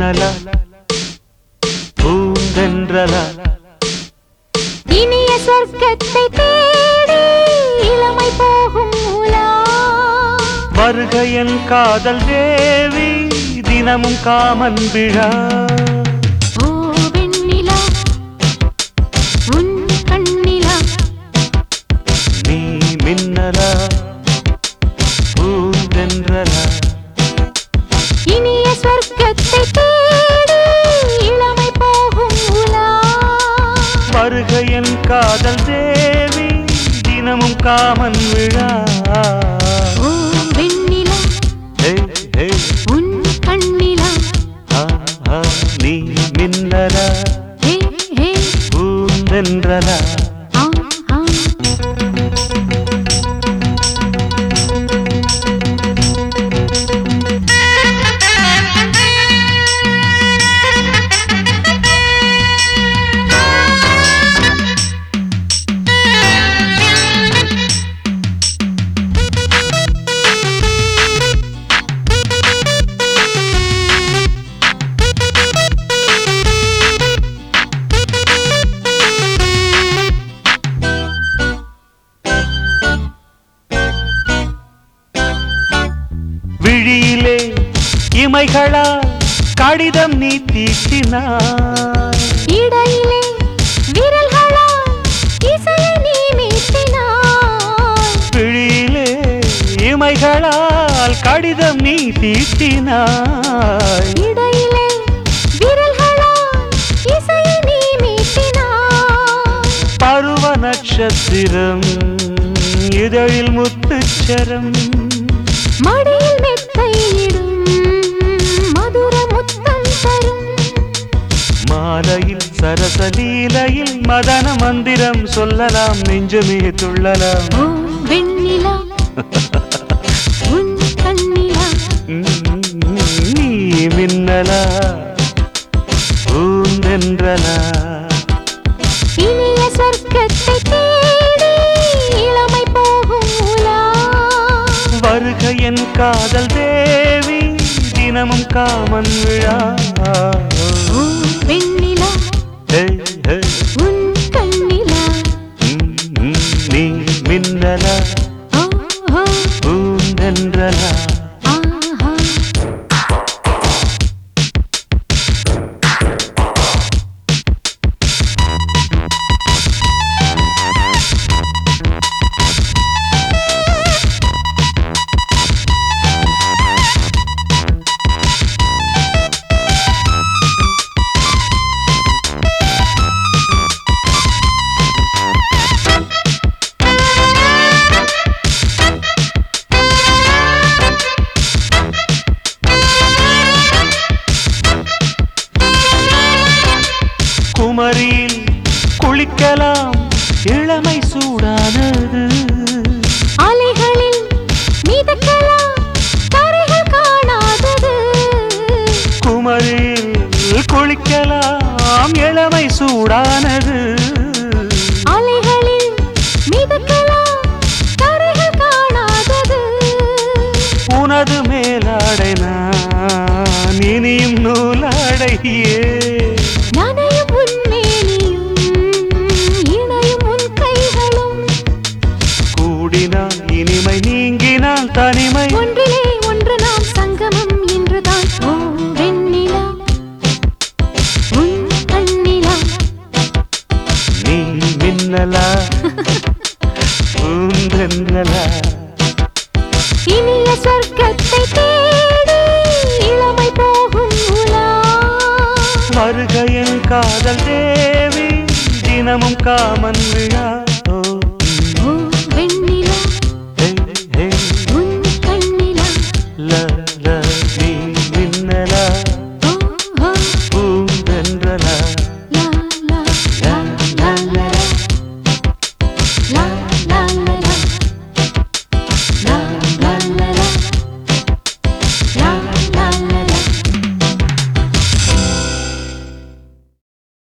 மின்னலா பூந்தென்றலா இனிய சொர்க்கத்தை தேடி இளமை போகும் உலா வருக என் காதல் தேவி தினமும் காமன் விழா ஓ வெண்ணிலா உன் கண்ணிலா நீ மின்னலா பூந்தென்றலா இனிய சொர்க்கத்தை தேடி இளமை போகும் உலா வருக என் காதல் தேவி தினமும் காமன் விழா ஓ வெண்ணிலா உன் கண்ணிலா நீ மின்னலா ஹே ஹே பூந்தென்றலா ஆ ஆ விழியிலே இமைகளால் கடிதம் நீ தீட்டினாய் இடையிலே விரல்களால் இசையை நீ மீட்டினாய் விழியிலே இமைகளால் கடிதம் நீ தீட்டினாய் இடையிலே விரல்களால் இசையை நீ மீட்டினாய் பருவ நட்சத்திரம் இதழில் முத்துச்சரம் மடியில் மெத்தையிடும் மதுர முத்தம் தரும் மாலையில் சரசலீலையில் மதன மந்திரம் சொல்லலாம் நெஞ்சமே துள்ளலாம் ஓ வெண்ணிலா உன் கண்ணிலா நீ மின்னலா பூந்தென்றலா இனிய சொர்க்கத்தை தேடி இளமை போகும் உலா வருக என் காதல் தேவி தினமும் காமன் விழா ஓ வெண்ணிலா உன் கண்ணிலா நீ மின்னலா ஓ ஓ பூந்தென்றலா ஆஹா குமரியில் குளிக்கலாம் இளமை சூடானது அலைகளில் மிதக்கலாம் கரைகள் காணாதது குமரியில் குளிக்கலாம் இளமை சூடானது அலைகளில் மிதக்கலாம் கரைகள் காணாதது உனது மேலாடை நான் இனியும் நூலாடையே நனையும் உன் மேனியும் இணையும் உன் கைகளும் கூடினால் இனிமை நீங்கினால் தனிமை ஒன்றிலே ஒன்று நாம் சங்கமம் என்றுதான் ஓ வெண்ணிலா உன் கண்ணிலா நீ மின்னலா பூந்தென்றலா இனிய சொர்க்கத்தை தேடி இளமை போகும் உலா வருக என் காதல் தேவி தினமும் காமன் விழா ஓ வெண்ணிலா ஹே ஹே உன் கண்ணிலா ல ல